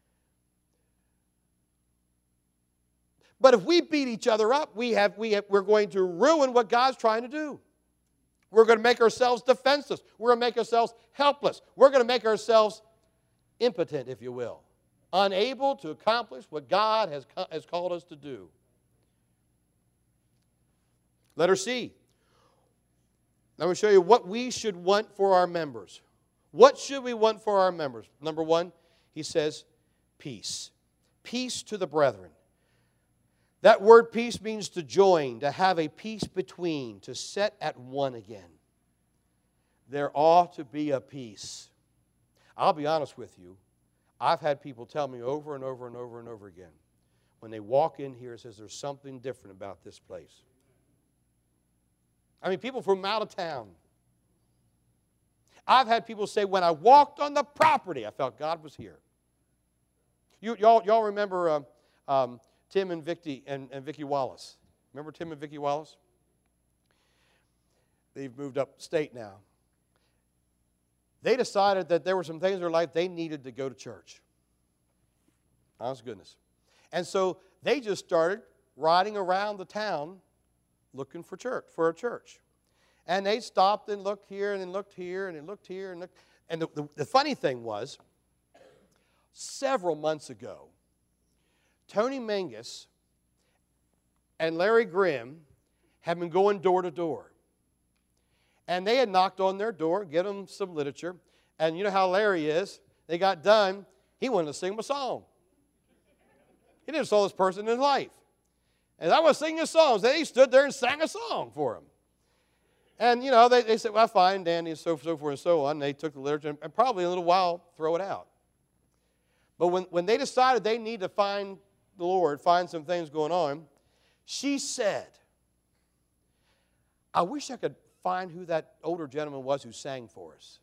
But if we beat each other up, we have, we have, we're going to ruin what God's trying to do. We're going to make ourselves defenseless. We're going to make ourselves helpless. We're going to make ourselves impotent, if you will, unable to accomplish what God has, has called us to do. Letter C. Let me show you what we should want for our members. What should we want for our members? Number one, he says, peace. Peace to the brethren. That word peace means to join, to have a peace between, to set at one again. There ought to be a peace. I'll be honest with you. I've had people tell me over and over and over and over again, when they walk in here, it says there's something different about this place. I mean, people from out of town. I've had people say, when I walked on the property, I felt God was here. You, y'all, y'all remember um, um, Tim and Vicky and, and Vicki Wallace? Remember Tim and Vicki Wallace? They've moved upstate now. they decided that there were some things in their life they needed to go to church. Honest goodness. And so they just started riding around the town looking for church, for a church. And they stopped and looked here and then looked here and then looked here and looked. And the, the, the funny thing was, several months ago, Tony Mangus and Larry Grimm had been going door to door. And they had knocked on their door, get them some literature. And you know how Larry is. They got done. He wanted to sing them a song. He never saw this person in his life. And I was singing songs. They stood there and sang a song for him. And, you know, they, they said, well, fine, Danny, and so, so forth and so on. And they took the literature and, and probably in a little while throw it out. But when, when they decided they need to find the Lord, find some things going on, she said, I wish I could find who that older gentleman was who sang for us.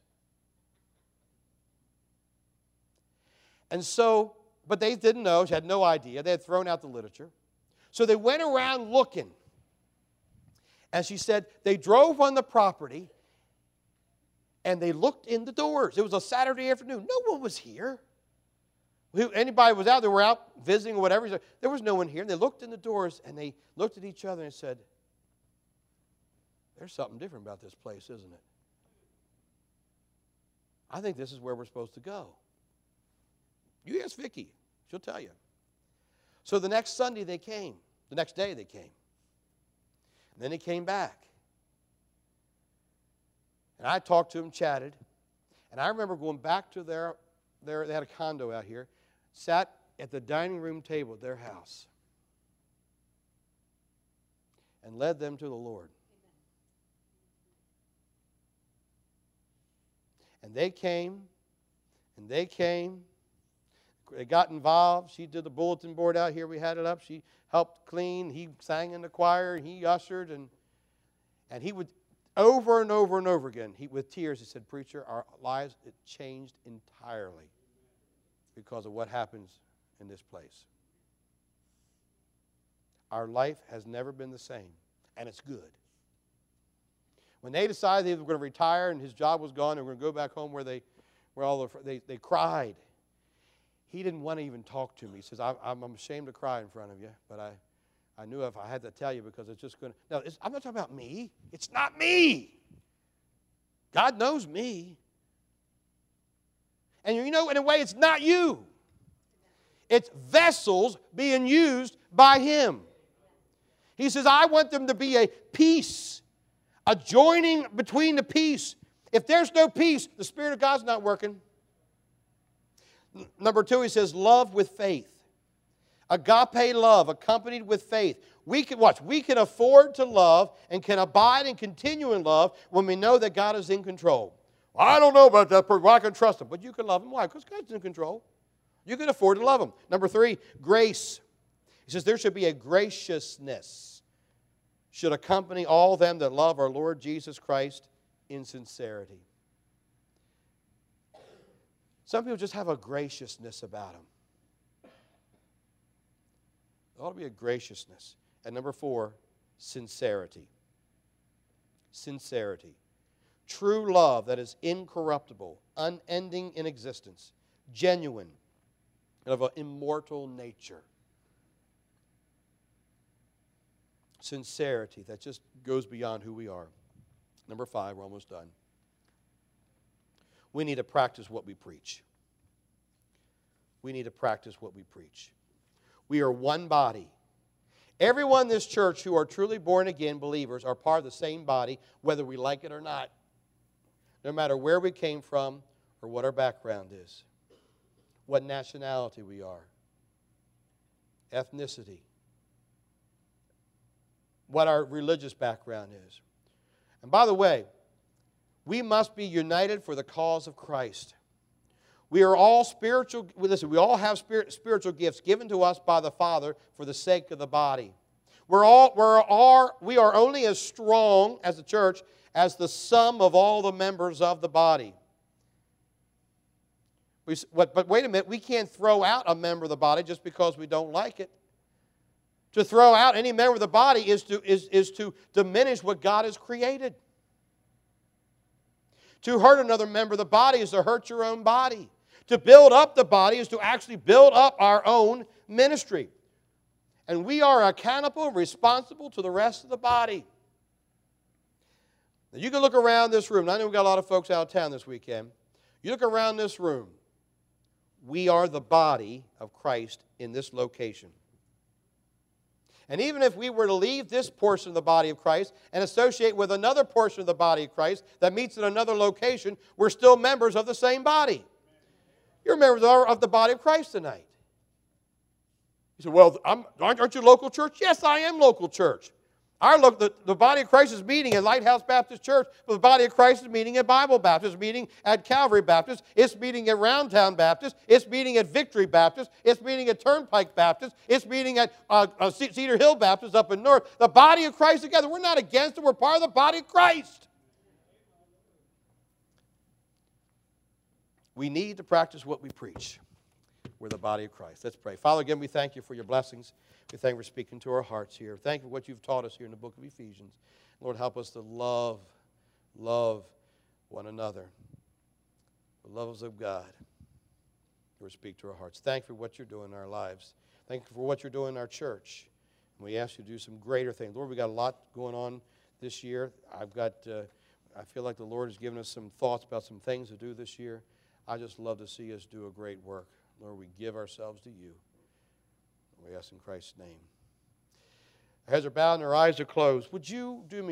And so, but they didn't know. She had no idea. They had thrown out the literature. So they went around looking. And she said they drove on the property and they looked in the doors. It was a Saturday afternoon. No one was here. Who, anybody was out, they were out visiting or whatever. There was no one here. And they looked in the doors and they looked at each other and said, there's something different about this place, isn't it? I think this is where we're supposed to go. You ask Vicki. She'll tell you. So the next Sunday they came. The next day they came. And then they came back. And I talked to them, chatted. And I remember going back to their, their they had a condo out here, sat at the dining room table at their house and led them to the Lord. And they came, and they came. They got involved. She did the bulletin board out here. We had it up. She helped clean. He sang in the choir. He ushered. And, and he would, over and over and over again, he, with tears, he said, Preacher, our lives, it changed entirely because of what happens in this place. Our life has never been the same, and it's good. When they decided they were going to retire and his job was gone, they were going to go back home where they, where all the, they, they cried. He didn't want to even talk to me. He says, I'm, I'm ashamed to cry in front of you, but I, I knew if I had to tell you because it's just going to. Now, it's, I'm not talking about me. It's not me. God knows me. And you know, in a way, it's not you. It's vessels being used by Him. He says, I want them to be a piece, a joining between the piece. If there's no peace, the Spirit of God's not working. Number two, he says, love with faith. Agape love accompanied with faith. We can, watch, we can afford to love and can abide and continue in love when we know that God is in control. Well, I don't know about that person. Well, I can trust him. But you can love him. Why? Because God's in control. You can afford to love him. Number three, grace. He says there should be a graciousness. Should accompany all them that love our Lord Jesus Christ in sincerity. Some people just have a graciousness about them. There ought to be a graciousness. And number four, sincerity. Sincerity. True love that is incorruptible, unending in existence, genuine, and of an immortal nature. Sincerity that just goes beyond who we are. Number five, we're almost done. We need to practice what we preach. We need to practice what we preach. We are one body. Everyone in this church who are truly born again believers are part of the same body, whether we like it or not. No matter where we came from or what our background is. What nationality we are. Ethnicity. What our religious background is. And by the way, we must be united for the cause of Christ. We are all spiritual, listen, we all have spirit, spiritual gifts given to us by the Father for the sake of the body. We're all, we're all, we are only as strong as the church as the sum of all the members of the body. We, but wait a minute, we can't throw out a member of the body just because we don't like it. To throw out any member of the body is to, is, is to diminish what God has created. To hurt another member of the body is to hurt your own body. To build up the body is to actually build up our own ministry. And we are accountable and responsible to the rest of the body. Now, you can look around this room. I know we've got a lot of folks out of town this weekend. You look around this room. We are the body of Christ in this location. And even if we were to leave this portion of the body of Christ and associate with another portion of the body of Christ that meets in another location, we're still members of the same body. You're members of the body of Christ tonight. You say, well, I'm, aren't you local church? Yes, I am local church. Our look, the, the body of Christ is meeting at Lighthouse Baptist Church, but the body of Christ is meeting at Bible Baptist, meeting at Calvary Baptist, it's meeting at Roundtown Baptist, it's meeting at Victory Baptist, it's meeting at Turnpike Baptist, it's meeting at uh, uh, Cedar Hill Baptist up in North. The body of Christ together. We're not against it. We're part of the body of Christ. We need to practice what we preach. We're the body of Christ. Let's pray. Father, again, we thank you for your blessings. We thank you for speaking to our hearts here. Thank you for what you've taught us here in the book of Ephesians. Lord, help us to love, love one another. The loves of God. Lord, speak to our hearts. Thank you for what you're doing in our lives. Thank you for what you're doing in our church. And we ask you to do some greater things. Lord, we've got a lot going on this year. I've got, uh, I feel like the Lord has given us some thoughts about some things to do this year. I just love to see us do a great work. Lord, we give ourselves to you. We ask in Christ's name. Our heads are bowed and our eyes are closed. Would you do me